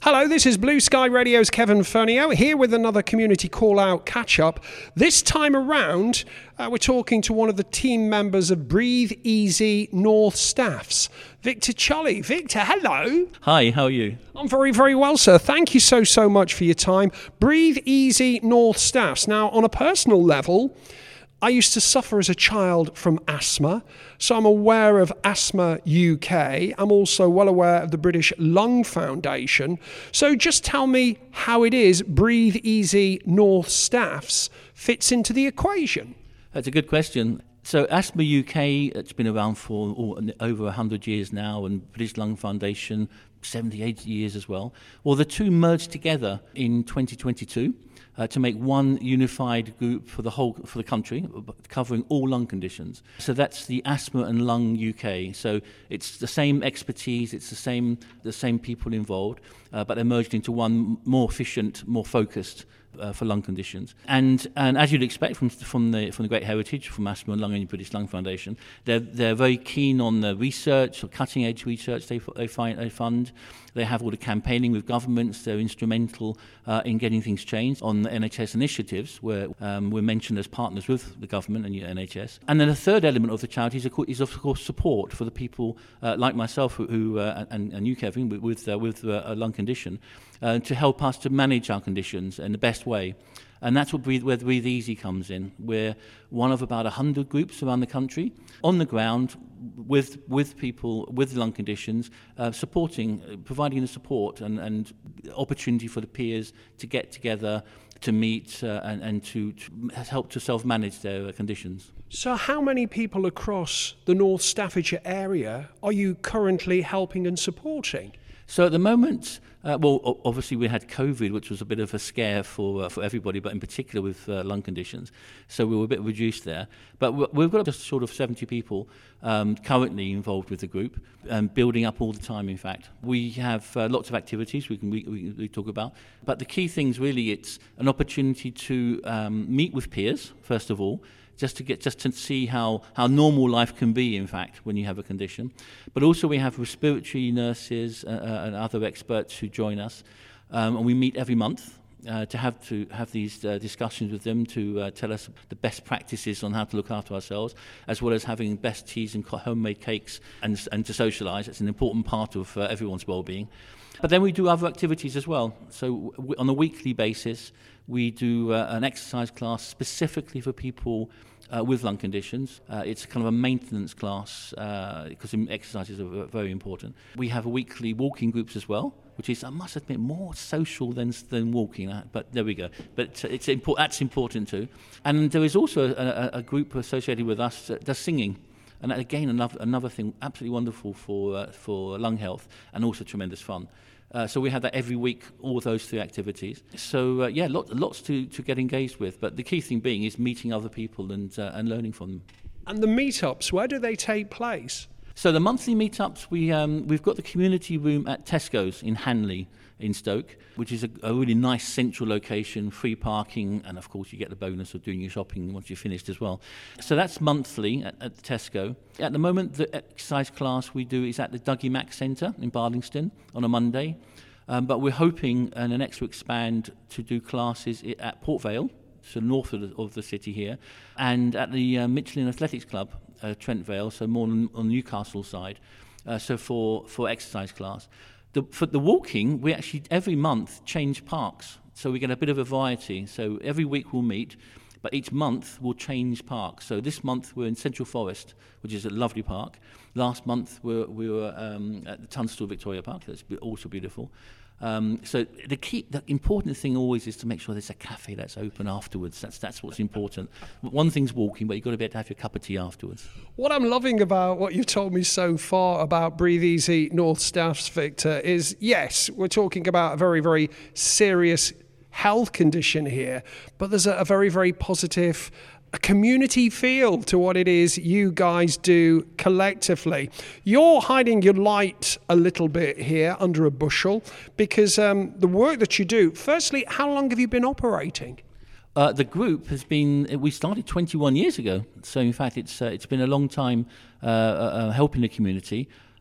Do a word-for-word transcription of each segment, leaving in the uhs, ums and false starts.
Hello, this is Blue Sky Radio's Kevin Fernio, here with another community call-out catch-up. This time around, uh, we're talking to one of the team members of Breathe Easy North Staffs, Victor Chully. Victor, hello. Hi, how are you? I'm very, very well, sir. Thank you so, so much for your time. Breathe Easy North Staffs. Now, on a personal level, I used to suffer as a child from asthma, so I'm aware of Asthma U K. I'm also well aware of the British Lung Foundation. So just tell me how it is Breathe Easy North Staffs fits into the equation. That's a good question. So Asthma U K, it's been around for oh, over one hundred years now, and British Lung Foundation, seventy, eighty years as well. Well, the two merged together in twenty twenty-two. Uh, to make one unified group for the whole for the country, covering all lung conditions. So that's the Asthma and Lung U K. So it's the same expertise, it's the same the same people involved, uh, but they're merged into one more efficient, more focused uh, for lung conditions. And and as you'd expect from from the from the great heritage from Asthma and Lung and the British Lung Foundation, they're they're very keen on the research, or cutting edge research they they find they fund. They have all the campaigning with governments. They're instrumental uh, in getting things changed on the N H S initiatives, where um, we're mentioned as partners with the government and the N H S. And then the third element of the charity is, of course, is of course support for the people uh, like myself, who, who uh, and, and you, Kevin, with with, uh, with uh, a lung condition, uh, to help us to manage our conditions in the best way. And that's what Breathe, where Breathe Easy comes in. We're one of about one hundred groups around the country, on the ground, with with people with lung conditions, uh, supporting, uh, providing the support and, and opportunity for the peers to get together, to meet, uh, and, and to, to help to self-manage their uh, conditions. So how many people across the North Staffordshire area are you currently helping and supporting? So at the moment, uh, well, obviously we had COVID, which was a bit of a scare for uh, for everybody, but in particular with uh, lung conditions. So we were a bit reduced there. But we've got just sort of seventy people um, currently involved with the group, um, building up all the time, in fact. We have uh, lots of activities we can we, we, we talk about. But the key things really, it's an opportunity to um, meet with peers, first of all, just to get just to see how, how normal life can be, in fact, when you have a condition. But also we have respiratory nurses uh, uh, and other experts who join us, um, and we meet every month uh, to have to have these uh, discussions with them to uh, tell us the best practices on how to look after ourselves, as well as having best teas and homemade cakes and and to socialise. It's an important part of uh, everyone's well-being. But then we do other activities as well. So w- on a weekly basis, we do uh, an exercise class specifically for people uh, with lung conditions. Uh, it's kind of a maintenance class uh, because exercises are very important. We have a weekly walking groups as well, which is, I must admit, more social than than walking. Uh, but there we go. But it's impo- that's important too. And there is also a, a, a group associated with us that does singing. And again, another, another thing absolutely wonderful for uh, for lung health, and also tremendous fun. Uh, so we have that every week, all those three activities. So uh, yeah, lot, lots to, to get engaged with. But the key thing being is meeting other people and uh, and learning from them. And the meetups, where do they take place? So the monthly meetups, we um, we've got the community room at Tesco's in Hanley, in Stoke, which is a, a really nice central location, free parking, and of course you get the bonus of doing your shopping once you're finished as well. So that's monthly at, at Tesco. At the moment, the exercise class we do is at the Dougie Mack Centre in Barlingston on a Monday, um, but we're hoping and uh, next to expand to do classes at Port Vale, so north of the, of the city here, and at the uh, Michelin Athletics Club, uh, Trent Vale, so more on, on the Newcastle side, uh, so for, for exercise class. The, for the walking, we actually every month change parks, so we get a bit of a variety. So every week we'll meet, but each month we'll change parks. So this month we're in Central Forest, which is a lovely park. Last month we were, we were um, at the Tunstall Victoria Park. That's also beautiful. Um, so the key, the important thing always is to make sure there's a cafe that's open afterwards. That's that's what's important. One thing's walking, but you've got to be able to have your cup of tea afterwards. What I'm loving about what you've told me so far about Breathe Easy North Staffs, Victor, is yes, we're talking about a very, very serious health condition here, but there's a, a very, very positive a community feel to what it is you guys do collectively. You're hiding your light a little bit here under a bushel because um, the work that you do, firstly, how long have you been operating? Uh, the group has been, we started twenty-one years ago. So in fact, it's uh, it's been a long time uh, uh, helping the community.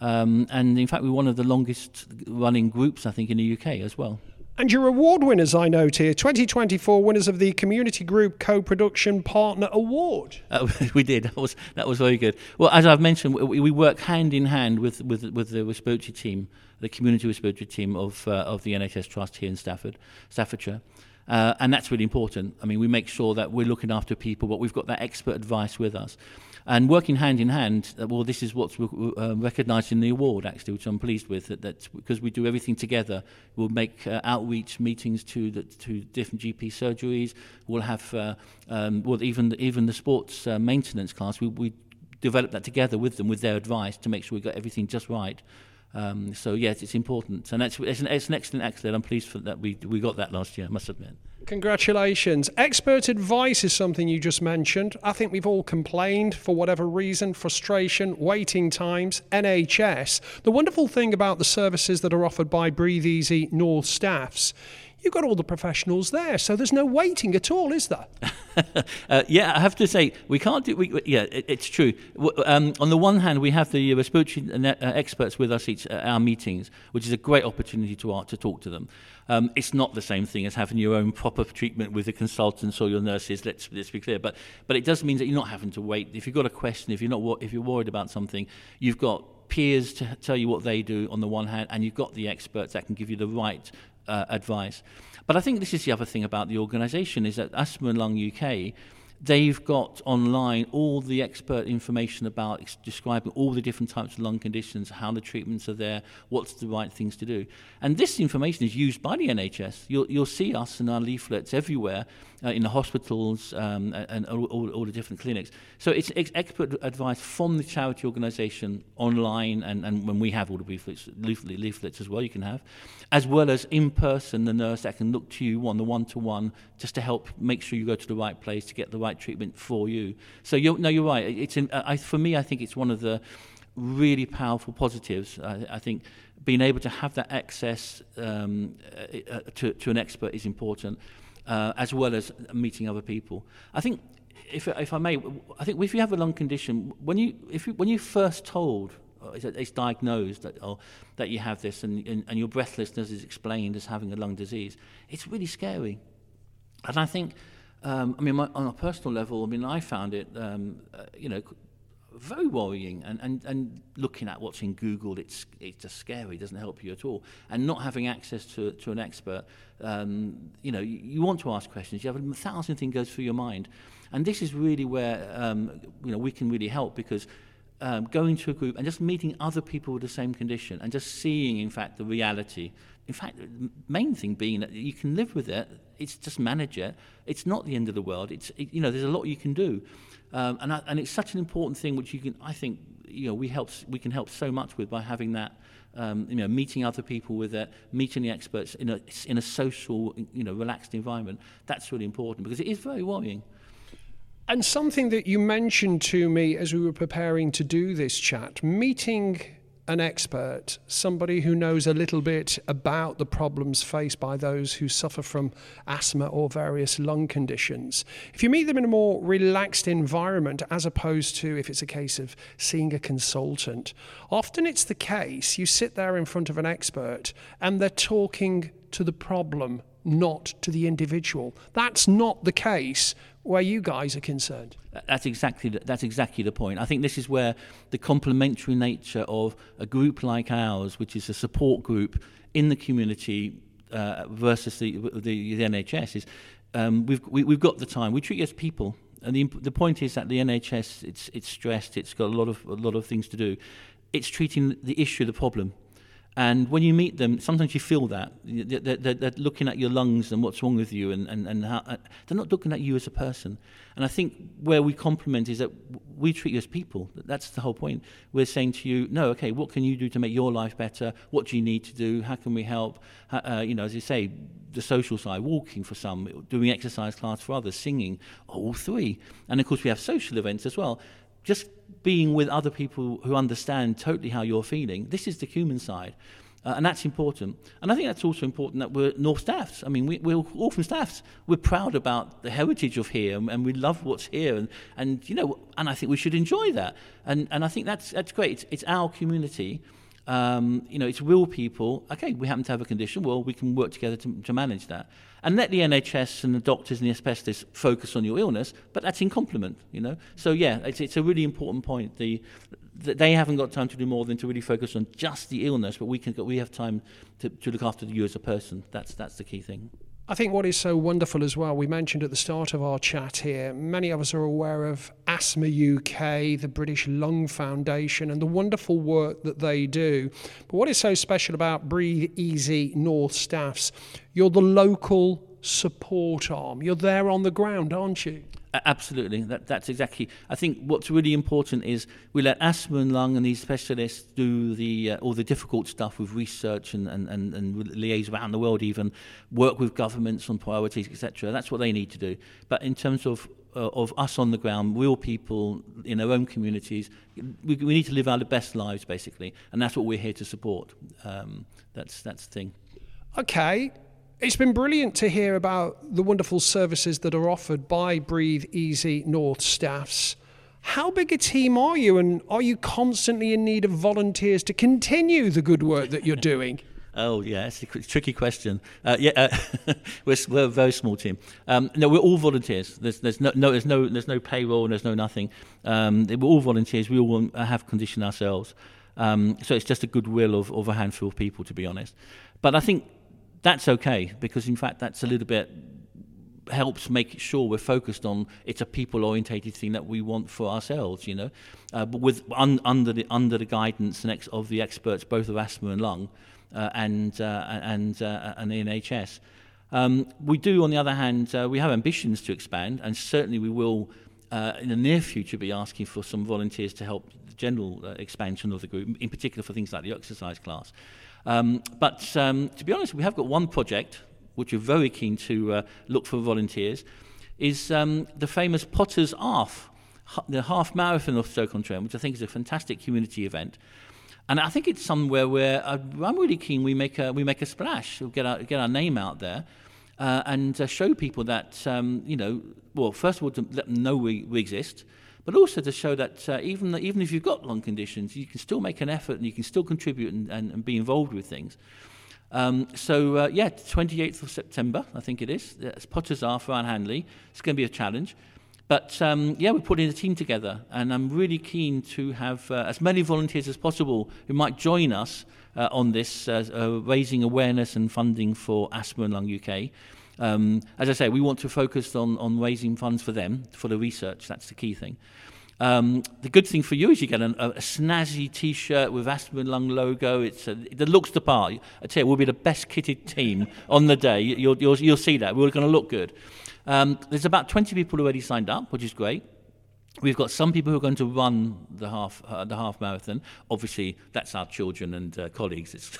Um, and in fact, we're one of the longest running groups, I think, in the U K as well. And your award winners, I note here, twenty twenty-four winners of the Community Group Co-Production Partner Award. Uh, we did. That was that was very good. Well, as I've mentioned, we, we work hand in hand with with, with the respiratory team, the community respiratory team of uh, of the N H S Trust here in Stafford, Staffordshire. Uh, and that's really important. I mean, we make sure that we're looking after people, but we've got that expert advice with us. And working hand in hand, uh, well, this is what's uh, recognised in the award, actually, which I'm pleased with, that, that because we do everything together. We'll make uh, outreach meetings to the, to different G P surgeries. We'll have, uh, um, well, even, even the sports uh, maintenance class, we, we develop that together with them, with their advice, to make sure we got everything just right. Um, so yes, it's important, and that's, it's, an, it's an excellent accolade. I'm pleased for that we we got that last year, I must admit. Congratulations. Expert advice is something you just mentioned. I think we've all complained for whatever reason, frustration, waiting times, N H S. The wonderful thing about the services that are offered by Breathe Easy North Staffs, you've got all the professionals there, so there's no waiting at all, is there? uh, yeah, I have to say, we can't do, we, yeah, it, it's true. Um, on the one hand, we have the respiratory uh, experts with us each at our meetings, which is a great opportunity to, uh, to talk to them. Um, it's not the same thing as having your own proper treatment with the consultants or your nurses, let's, let's be clear. But, but it does mean that you're not having to wait. If you've got a question, if you're, not, if you're worried about something, you've got peers to tell you what they do on the one hand, and you've got the experts that can give you the right uh, advice. But I think this is the other thing about the organisation, is that Asthma and Lung U K, they've got online all the expert information about ex- describing all the different types of lung conditions, how the treatments are there, what's the right things to do. And this information is used by the N H S. You'll, you'll see us in our leaflets everywhere, uh, in the hospitals um, and, and all, all, all the different clinics. So it's ex- expert advice from the charity organisation online, and, and when we have all the leaflets, leaflet, leaflets as well, you can have, as well as in person, the nurse that can look to you on the one-to-one just to help make sure you go to the right place to get the right treatment for you. So you're, no, you're right. It's in, I, for me, I think it's one of the really powerful positives. I, I think being able to have that access um, uh, to, to an expert is important, uh, as well as meeting other people. I think, if, if I may, I think if you have a lung condition, when you if you, when you first told, or it's diagnosed that, or that you have this, and, and, and your breathlessness is explained as having a lung disease, it's really scary. And I think, um, I mean, my, on a personal level, I mean, I found it, um, uh, you know, very worrying. And, and, and looking at what's in Google, it's it's just scary. It doesn't help you at all. And not having access to to an expert, um, you know, you, you want to ask questions. You have a thousand things goes through your mind, and this is really where um, you know we can really help, because um, going to a group and just meeting other people with the same condition and just seeing, in fact, the reality. In fact, the main thing being that you can live with it. It's just manage it. It's not the end of the world. It's it, you know there's a lot you can do, um, and I, and it's such an important thing which you can I think you know we help we can help so much with by having that um, you know meeting other people with it, meeting the experts in a in a social you know relaxed environment. That's really important, because it is very worrying. And something that you mentioned to me as we were preparing to do this chat, meeting an expert, somebody who knows a little bit about the problems faced by those who suffer from asthma or various lung conditions. If you meet them in a more relaxed environment, as opposed to if it's a case of seeing a consultant, often it's the case you sit there in front of an expert and they're talking to the problem, not to the individual. That's not the case where you guys are concerned. That's exactly the, that's exactly the point. I think this is where the complementary nature of a group like ours, which is a support group in the community, uh, versus the, the the N H S, is um, we've we, we've got the time. We treat you as people, and the the point is that the N H S it's it's stressed. It's got a lot of a lot of things to do. It's treating the issue, the problem. And when you meet them, sometimes you feel that. They're, they're, they're looking at your lungs and what's wrong with you, and, and, and how, they're not looking at you as a person. And I think where we complement is that we treat you as people. That's the whole point. We're saying to you, no, okay, what can you do to make your life better? What do you need to do? How can we help? Uh, you know, as you say, the social side, walking for some, doing exercise class for others, singing, all three. And of course we have social events as well. Just being with other people who understand totally how you're feeling. This is the human side. Uh, and that's important. And I think that's also important that we're North Staffs. I mean, we, we're all from Staffs. We're proud about the heritage of here, and, and we love what's here. And, and, you know, and I think we should enjoy that. And, and I think that's, that's great. It's, it's our community. Um, you know, it's real people. Okay, we happen to have a condition. Well, we can work together to, to manage that. And let the N H S and the doctors and the specialists focus on your illness, but that's in complement, you know. So, yeah, it's, it's a really important point. The, the, they haven't got time to do more than to really focus on just the illness, but we can we have time to, to look after you as a person. That's that's the key thing. I think what is so wonderful as well, we mentioned at the start of our chat here, many of us are aware of Asthma U K, the British Lung Foundation, and the wonderful work that they do. But what is so special about Breathe Easy North Staffs, you're the local support arm. You're there on the ground, aren't you? Absolutely, that, that's exactly. I think what's really important is we let asthma and lung and these specialists do the uh, all the difficult stuff with research and, and, and, and liaise around the world, even work with governments on priorities, et cetera. That's what they need to do. But in terms of uh, of us on the ground, real people in our own communities, we, we need to live our best lives, basically, and that's what we're here to support. Um, that's that's the thing. Okay. It's been brilliant to hear about the wonderful services that are offered by Breathe Easy North Staffs. How big a team are you, and are you constantly in need of volunteers to continue the good work that you're doing? Oh, yeah, it's a tricky question. Uh, yeah, uh, we're, we're a very small team. Um, no, we're all volunteers. There's, there's no, no, there's no, there's no payroll, and there's no nothing. Um, we're all volunteers. We all have condition ourselves. Um, so it's just a goodwill of, of a handful of people, to be honest. But I think that's okay, because in fact that's a little bit helps make sure we're focused on it's a people-orientated thing that we want for ourselves, you know, uh, but with un, under the under the guidance and ex, of the experts, both of asthma and lung, uh, and uh, and uh, and the N H S. Um, we do, on the other hand, uh, we have ambitions to expand, and certainly we will uh, in the near future be asking for some volunteers to help the general uh, expansion of the group, in particular for things like the exercise class. Um, but um, to be honest, we have got one project which we're very keen to uh, look for volunteers, is um, the famous Potter's Half, the half marathon of Stoke-on-Trent, which I think is a fantastic community event. And I think it's somewhere where uh, I'm really keen we make a, we make a splash, we'll get our, get our name out there, uh, and uh, show people that, um, you know, well, first of all, to let them know we, we exist, but also to show that uh, even even if you've got lung conditions, you can still make an effort and you can still contribute and, and, and be involved with things. Um, so, uh, yeah, twenty-eighth of September, I think it is. It's Potter's Half around Hanley. It's going to be a challenge. But, um, yeah, we're putting a team together, and I'm really keen to have uh, as many volunteers as possible who might join us uh, on this, uh, uh, raising awareness and funding for Asthma and Lung U K. Um, as I say, we want to focus on, on raising funds for them, for the research. That's the key thing. Um, the good thing for you is you get an, a, a snazzy T-shirt with Asthma and Lung logo. It's a, it looks the part. I tell you, we'll be the best kitted team on the day. You'll, you'll, you'll see that. We're going to look good. Um, there's about twenty people already signed up, which is great. We've got some people who are going to run the half uh, the half marathon. Obviously, that's our children and uh, colleagues. It's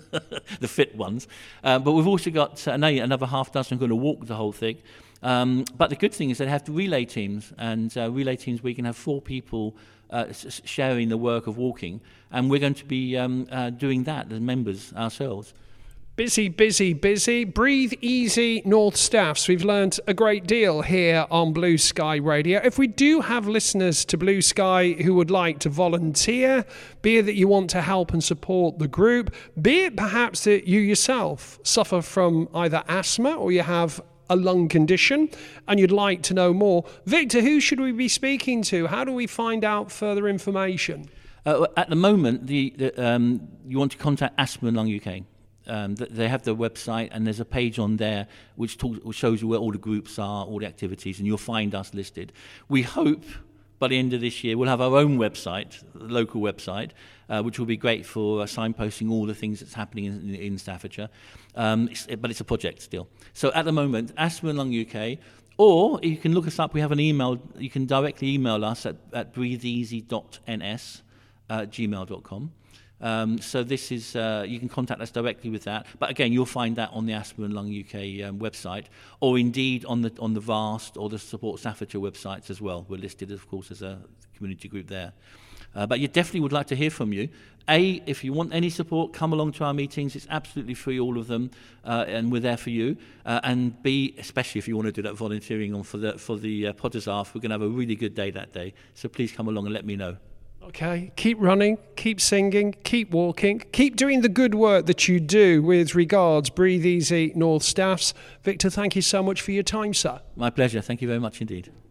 the fit ones. Uh, but we've also got uh, another half dozen who are going to walk the whole thing. Um, but the good thing is they have relay teams, and uh, relay teams we can have four people uh, s- sharing the work of walking, and we're going to be um, uh, doing that as members ourselves. Busy, busy, busy. Breathe Easy North Staffs. We've learnt a great deal here on Blue Sky Radio. If we do have listeners to Blue Sky who would like to volunteer, be it that you want to help and support the group, be it perhaps that you yourself suffer from either asthma or you have a lung condition and you'd like to know more, Victor, who should we be speaking to? How do we find out further information? Uh, at the moment, the, the, um, you want to contact Asthma and Lung U K. Um, they have their website, and there's a page on there which, talks, which shows you where all the groups are, all the activities, and you'll find us listed. We hope by the end of this year we'll have our own website, local website, uh, which will be great for uh, signposting all the things that's happening in, in Staffordshire. Um, it's, but it's a project still. So at the moment, Asthma and Lung U K, or you can look us up. We have an email. You can directly email us at, at breatheeasy dot n s at gmail dot com. Um, so this is, uh, you can contact us directly with that. But again, you'll find that on the Asthma and Lung U K um, website, or indeed on the on the VAST or the Support Staffordshire websites as well. We're listed, of course, as a community group there. Uh, but you definitely would like to hear from you. A, if you want any support, come along to our meetings. It's absolutely free, all of them, uh, and we're there for you. Uh, and B, especially if you want to do that volunteering on for the for the uh, Potters Half, we're going to have a really good day that day. So please come along and let me know. Okay, keep running, keep singing, keep walking, keep doing the good work that you do. With regards, Breathe Easy North Staffs. Victor, thank you so much for your time, sir. My pleasure. Thank you very much indeed.